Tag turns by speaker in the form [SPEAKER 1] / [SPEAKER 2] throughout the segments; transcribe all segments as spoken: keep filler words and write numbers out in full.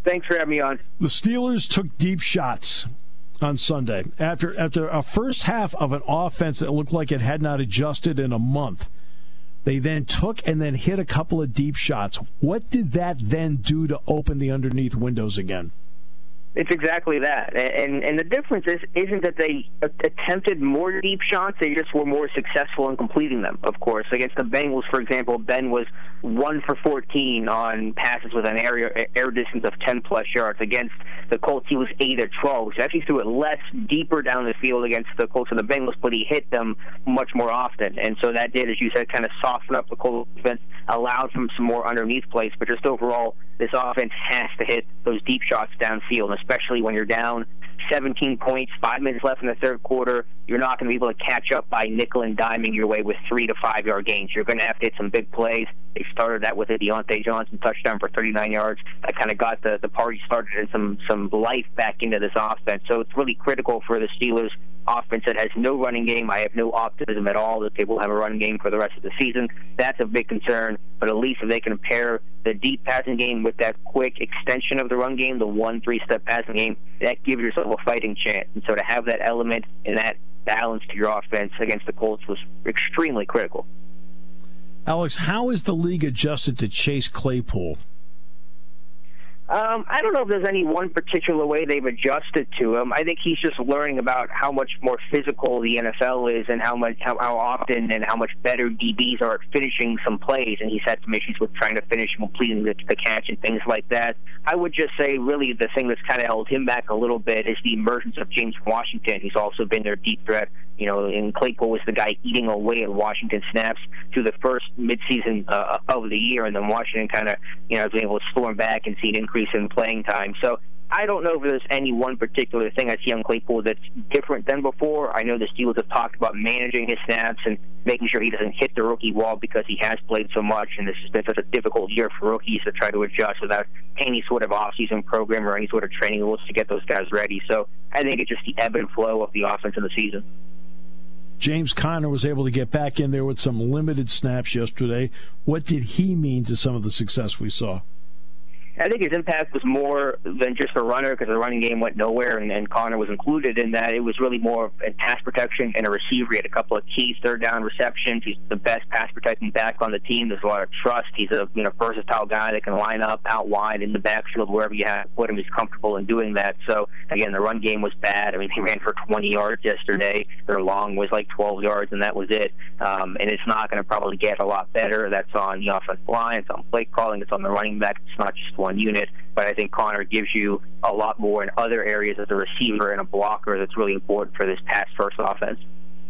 [SPEAKER 1] Thanks for having me on.
[SPEAKER 2] The Steelers took deep shots on Sunday. After after a first half of an offense that looked like it had not adjusted in a month, they then took and then hit a couple of deep shots. What did that then do to open the underneath windows again?
[SPEAKER 1] It's exactly that. And and the difference is, isn't that they attempted more deep shots, they just were more successful in completing them, of course. Against the Bengals, for example, Ben was one for fourteen on passes with an air, air distance of ten-plus yards. Against the Colts, he was eight of twelve. So actually threw it less deeper down the field against the Colts and the Bengals, but he hit them much more often. And so that did, as you said, kind of soften up the Colts defense, allowed for some more underneath plays. But just overall, this offense has to hit those deep shots downfield, especially when you're down seventeen points, five minutes left in the third quarter. You're not going to be able to catch up by nickel and diming your way with three to five yard gains. You're going to have to hit some big plays. They started that with a Deontay Johnson touchdown for thirty-nine yards. That kind of got the, the party started and some, some life back into this offense. So it's really critical for the Steelers offense that has no running game. I have no optimism at all that they will have a running game for the rest of the season. That's a big concern. But at least if they can pair the deep passing game with that quick extension of the run game, the one three-step passing game, that gives yourself a fighting chance. And so to have that element and that balance to your offense against the Colts was extremely critical.
[SPEAKER 2] Alex, how is the league adjusted to Chase Claypool?
[SPEAKER 1] Um, I don't know if there's any one particular way they've adjusted to him. I think he's just learning about how much more physical the N F L is and how much, how, how often and how much better D Bs are at finishing some plays, and he's had some issues with trying to finish and completing the, the catch and things like that. I would just say really the thing that's kind of held him back a little bit is the emergence of James Washington. He's also been their deep threat. You know, and Claypool was the guy eating away at Washington snaps through the first midseason uh, of the year, and then Washington kind of, you know, was able to storm back and see an increase in playing time. So I don't know if there's any one particular thing I see on Claypool that's different than before. I know the Steelers have talked about managing his snaps and making sure he doesn't hit the rookie wall because he has played so much, and this has been such a difficult year for rookies to try to adjust without any sort of off-season program or any sort of training rules to get those guys ready. So I think it's just the ebb and flow of the offense in the season.
[SPEAKER 2] James Conner was able to get back in there with some limited snaps yesterday. What did he mean to some of the success we saw?
[SPEAKER 1] I think his impact was more than just a runner because the running game went nowhere, and, and Conner was included in that. It was really more in pass protection and a receiver. He had a couple of key third down receptions. He's the best pass protecting back on the team. There's a lot of trust. He's a you know versatile guy that can line up out wide in the backfield wherever you have to put him. He's comfortable in doing that. So, again, the run game was bad. I mean, he ran for twenty yards yesterday. Their long was like twelve yards, and that was it. Um, and it's not going to probably get a lot better. That's on the offensive line. It's on play calling. It's on the running back. It's not just one unit, but I think Conner gives you a lot more in other areas as a receiver and a blocker that's really important for this pass-first offense.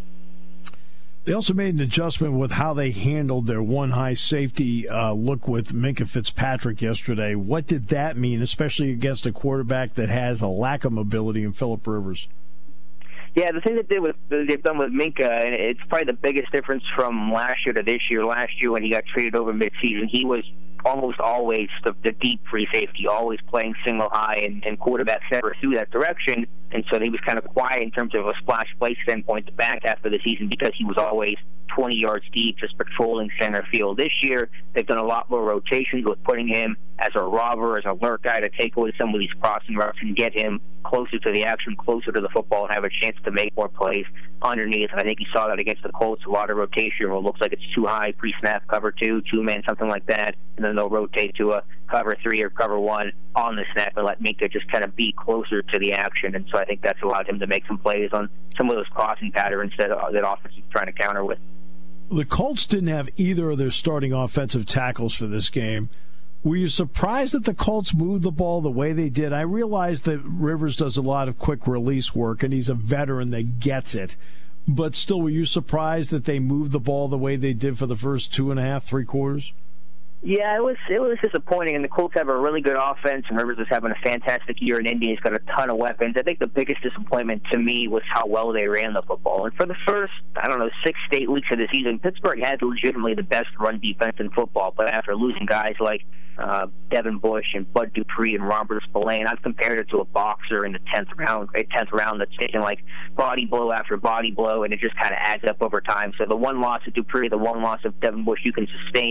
[SPEAKER 2] They also made an adjustment with how they handled their one high safety uh, look with Minkah Fitzpatrick yesterday. What did that mean, especially against a quarterback that has a lack of mobility in Phillip Rivers?
[SPEAKER 1] Yeah, the thing that they with, they've done with Minkah, and it's probably the biggest difference from last year to this year. Last year when he got traded over midseason, he was almost always the, the deep free safety, always playing single high, and, and quarterbacks never threw that direction. And so he was kind of quiet in terms of a splash play standpoint the back half of the season because he was always twenty yards deep, just patrolling center field. This year, they've done a lot more rotations with putting him as a robber, as an alert guy to take away some of these crossing routes and get him closer to the action, closer to the football, and have a chance to make more plays underneath. And I think you saw that against the Colts, a lot of rotation where it looks like it's too high, pre-snap, cover two, two-man, something like that, and then they'll rotate to a cover three or cover one on the snap and let Minkah just kind of be closer to the action. And so I think that's allowed him to make some plays on some of those crossing patterns that, uh, that offense is trying to counter with.
[SPEAKER 2] The Colts didn't have either of their starting offensive tackles for this game. Were you surprised that the Colts moved the ball the way they did? I realize that Rivers does a lot of quick release work, and he's a veteran that gets it. But still, were you surprised that they moved the ball the way they did for the first two and a half, three quarters?
[SPEAKER 1] Yeah, it was it was disappointing, and the Colts have a really good offense, and Rivers is having a fantastic year in Indy. He's got a ton of weapons. I think the biggest disappointment to me was how well they ran the football. And for the first, I don't know, six to eight weeks of the season, Pittsburgh had legitimately the best run defense in football, but after losing guys like uh, Devin Bush and Bud Dupree and Robert Spillane, I've compared it to a boxer in the tenth round, tenth round that's taking like body blow after body blow, and it just kind of adds up over time. So the one loss of Dupree, the one loss of Devin Bush, you can sustain and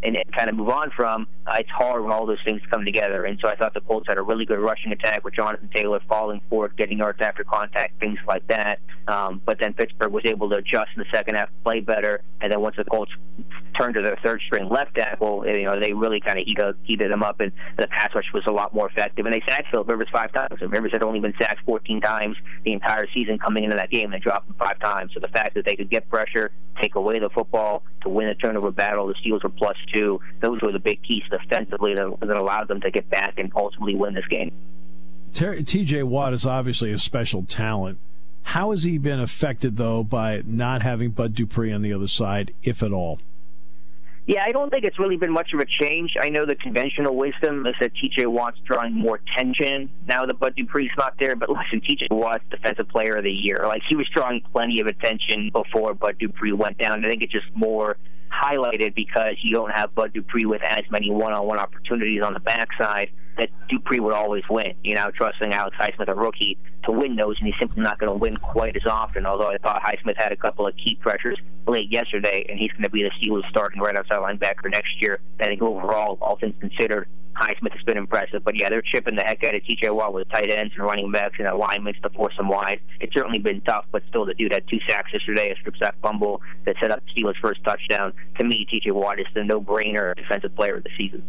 [SPEAKER 1] and, and kind of move on from, uh, it's hard when all those things come together. And so I thought the Colts had a really good rushing attack with Jonathan Taylor falling forward, getting yards after contact, things like that. Um, but then Pittsburgh was able to adjust in the second half, play better, and then once the Colts turned to their third string left tackle, you know, they really kind of heated, heated them up, and the pass rush was a lot more effective. And they sacked Philip Rivers five times. And Rivers had only been sacked fourteen times the entire season coming into that game. They dropped him five times. So the fact that they could get pressure, take away the football to win the turnover battle, the Steelers were plus two. Those were the big keys defensively that, that allowed them to get back and ultimately win this game.
[SPEAKER 2] T J Watt is obviously a special talent. How has he been affected, though, by not having Bud Dupree on the other side, if at all?
[SPEAKER 1] Yeah, I don't think it's really been much of a change. I know the conventional wisdom is that T J Watt's drawing more attention now that Bud Dupree's not there. But listen, T J Watt's Defensive Player of the Year. Like, he was drawing plenty of attention before Bud Dupree went down. I think it's just more highlighted because you don't have Bud Dupree with as many one-on-one opportunities on the backside that Dupree would always win. You know, trusting Alex Highsmith, a rookie, to win those, and he's simply not going to win quite as often, although I thought Highsmith had a couple of key pressures late yesterday, and he's going to be the Steelers starting right outside linebacker next year. I think overall, all things considered, Highsmith has been impressive. But, yeah, they're chipping the heck out of T J Watt with tight ends and running backs and alignments to force them wide. It's certainly been tough, but still the dude had two sacks yesterday, a strip sack fumble that set up Steelers' first touchdown. To me, T J Watt is the no-brainer Defensive Player of the season.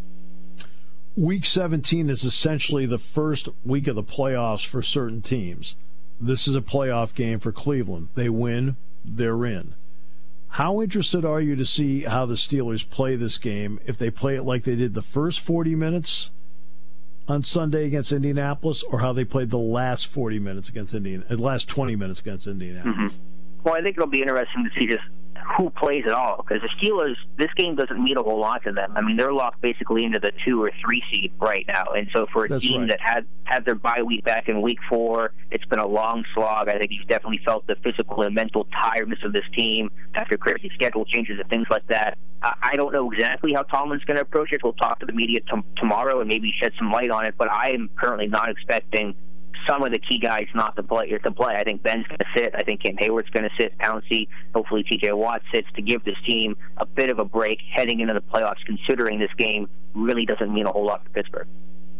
[SPEAKER 2] Week seventeen is essentially the first week of the playoffs for certain teams. This is a playoff game for Cleveland. They win, they're in. How interested are you to see how the Steelers play this game, if they play it like they did the first forty minutes on Sunday against Indianapolis, or how they played the last forty minutes against Indian, the last twenty minutes against Indianapolis?
[SPEAKER 1] Mm-hmm. Well, I think it'll be interesting to see just who plays at all, because the Steelers, this game doesn't mean a whole lot to them. I mean, they're locked basically into the two or three seed right now, and so for a
[SPEAKER 2] That's
[SPEAKER 1] team
[SPEAKER 2] right.
[SPEAKER 1] that had had their bye week back in week four, it's been a long slog. I think you've definitely felt the physical and mental tiredness of this team after crazy schedule changes and things like that. Uh, I don't know exactly how Tomlin's going to approach it. We'll talk to the media t- tomorrow and maybe shed some light on it, but I am currently not expecting some of the key guys not to play. To play. I think Ben's going to sit. I think Cam Hayward's going to sit. Pouncey, hopefully T J Watt sits to give this team a bit of a break heading into the playoffs, considering this game really doesn't mean a whole lot for Pittsburgh.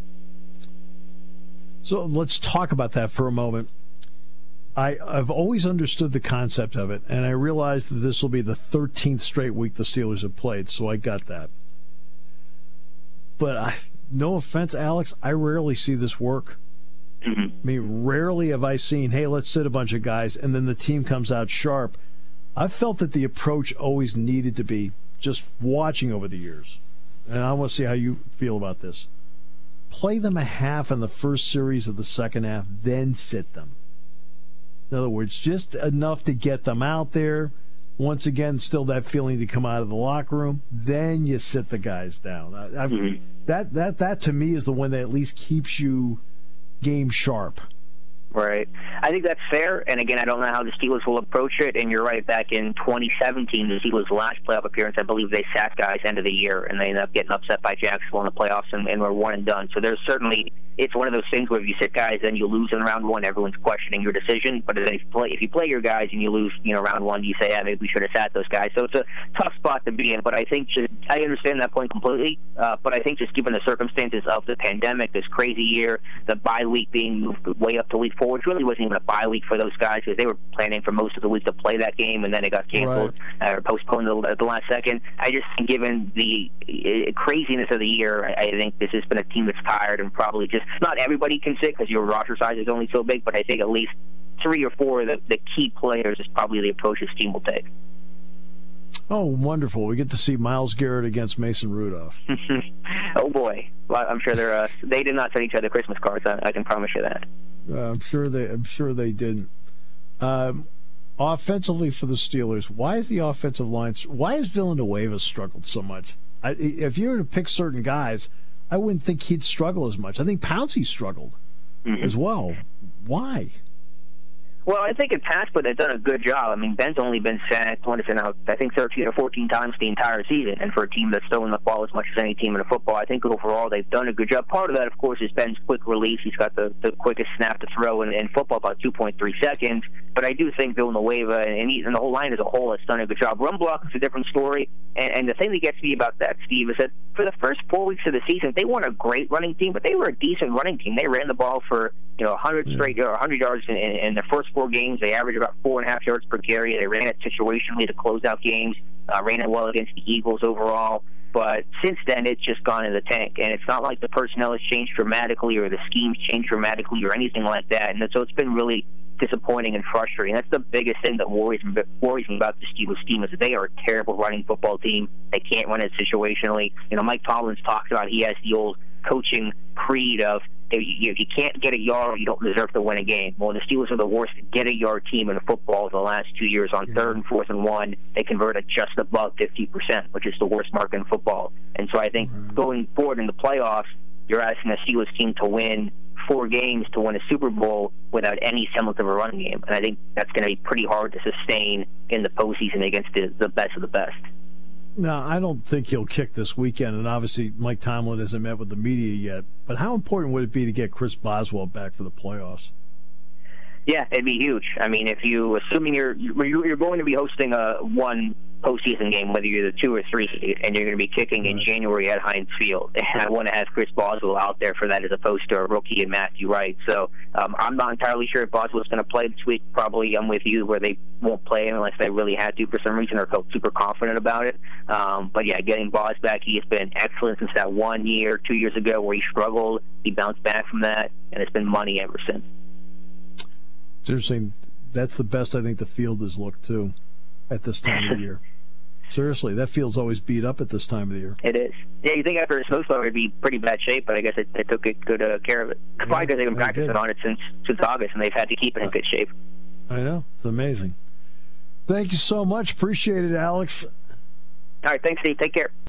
[SPEAKER 2] So let's talk about that for a moment. I, I've always understood the concept of it, and I realized that this will be the thirteenth straight week the Steelers have played, so I got that. But I, no offense, Alex, I rarely see this work.
[SPEAKER 1] Mm-hmm.
[SPEAKER 2] I mean, rarely have I seen, hey, let's sit a bunch of guys, and then the team comes out sharp. I've felt that the approach always needed to be, just watching over the years, and I want to see how you feel about this. Play them a half in the first series of the second half, then sit them. In other words, just enough to get them out there. Once again, still that feeling to come out of the locker room. Then you sit the guys down. I, I've,
[SPEAKER 1] Mm-hmm.
[SPEAKER 2] That that that to me is the one that at least keeps you game sharp.
[SPEAKER 1] Right. I think that's fair. And again, I don't know how the Steelers will approach it. And you're right, back in twenty seventeen, the Steelers' last playoff appearance, I believe they sat guys end of the year, and they ended up getting upset by Jacksonville in the playoffs and, and were one and done. So there's certainly, it's one of those things where if you sit guys and you lose in round one, everyone's questioning your decision. But if you play, if you play your guys and you lose, you know, round one, you say, yeah, maybe we should have sat those guys. So it's a tough spot to be in. But I think just, I understand that point completely. Uh, but I think just given the circumstances of the pandemic, this crazy year, the bye week being moved way up to week four, which really wasn't even a bye week for those guys because they were planning for most of the week to play that game, and then it got canceled right. or postponed at the last second. I just think given the uh, craziness of the year, I, I think this has been a team that's tired and probably just not everybody can sit because your roster size is only so big, but I think at least three or four of the, the key players is probably the approach this team will take.
[SPEAKER 2] Oh, wonderful. We get to see Myles Garrett against Mason Rudolph.
[SPEAKER 1] Oh, boy. Well, I'm sure they're, uh, they did not send each other Christmas cards. I, I can promise you that.
[SPEAKER 2] Uh, I'm sure they. I'm sure they didn't. Um, offensively for the Steelers, why is the offensive line? Why has Villanueva struggled so much? I, if you were to pick certain guys, I wouldn't think he'd struggle as much. I think Pouncey struggled
[SPEAKER 1] mm-hmm.
[SPEAKER 2] as well. Why?
[SPEAKER 1] Well, I think in Passport they've done a good job. I mean, Ben's only been sacked, what is it now, I think thirteen or fourteen times the entire season. And for a team that's throwing the ball as much as any team in football, I think overall they've done a good job. Part of that, of course, is Ben's quick release. He's got the, the quickest snap to throw in, in football, about two point three seconds. But I do think Villanueva and, he, and the whole line as a whole has done a good job. Run block is a different story. And, and the thing that gets me about that, Steve, is that for the first four weeks of the season, they weren't a great running team, but they were a decent running team. They ran the ball for, you know, one hundred straight or one hundred yards in, in, in their first four games. They averaged about four and a half yards per carry. They ran it situationally to close out games, uh, ran it well against the Eagles overall. But since then, it's just gone in the tank. And it's not like the personnel has changed dramatically or the schemes changed dramatically or anything like that. And so it's been really disappointing and frustrating. That's the biggest thing that worries me, worries me about the Steelers team is that they are a terrible running football team. They can't run it situationally. You know, Mike Tomlin's talked about he has the old coaching creed of if you, if you can't get a yard, you don't deserve to win a game. Well, the Steelers are the worst get-a-yard team in football the last two years. On third and fourth and one, they converted just above fifty percent, which is the worst mark in football. And so I think going forward in the playoffs, you're asking the Steelers team to win four games to win a Super Bowl without any semblance of a run game. And I think that's going to be pretty hard to sustain in the postseason against the, the best of the best.
[SPEAKER 2] No, I don't think he'll kick this weekend, and obviously Mike Tomlin hasn't met with the media yet. But how important would it be to get Chris Boswell back for the playoffs?
[SPEAKER 1] Yeah, it'd be huge. I mean, if you, assuming you're you're going to be hosting a one postseason game, whether you're the two or three seed, and you're going to be kicking in January at Heinz Field, and I want to have Chris Boswell out there for that as opposed to a rookie and Matthew Wright. So um, I'm not entirely sure if Boswell's going to play this week. Probably I'm with you where they won't play him unless they really had to for some reason or felt super confident about it. Um, but yeah, getting Bos back, he has been excellent since that one year, two years ago where he struggled. He bounced back from that, and it's been money ever since.
[SPEAKER 2] It's interesting. That's the best I think the field has looked, too, at this time of the year. Seriously, that field's always beat up at this time of the year.
[SPEAKER 1] It is. Yeah, you think after a snowstorm it'd be pretty bad shape, but I guess they took it good uh, care of it. Yeah, probably because they've been practicing on it since since August, and they've had to keep it in good shape.
[SPEAKER 2] I know. It's amazing. Thank you so much. Appreciate it, Alex.
[SPEAKER 1] All right. Thanks, Steve. Take care.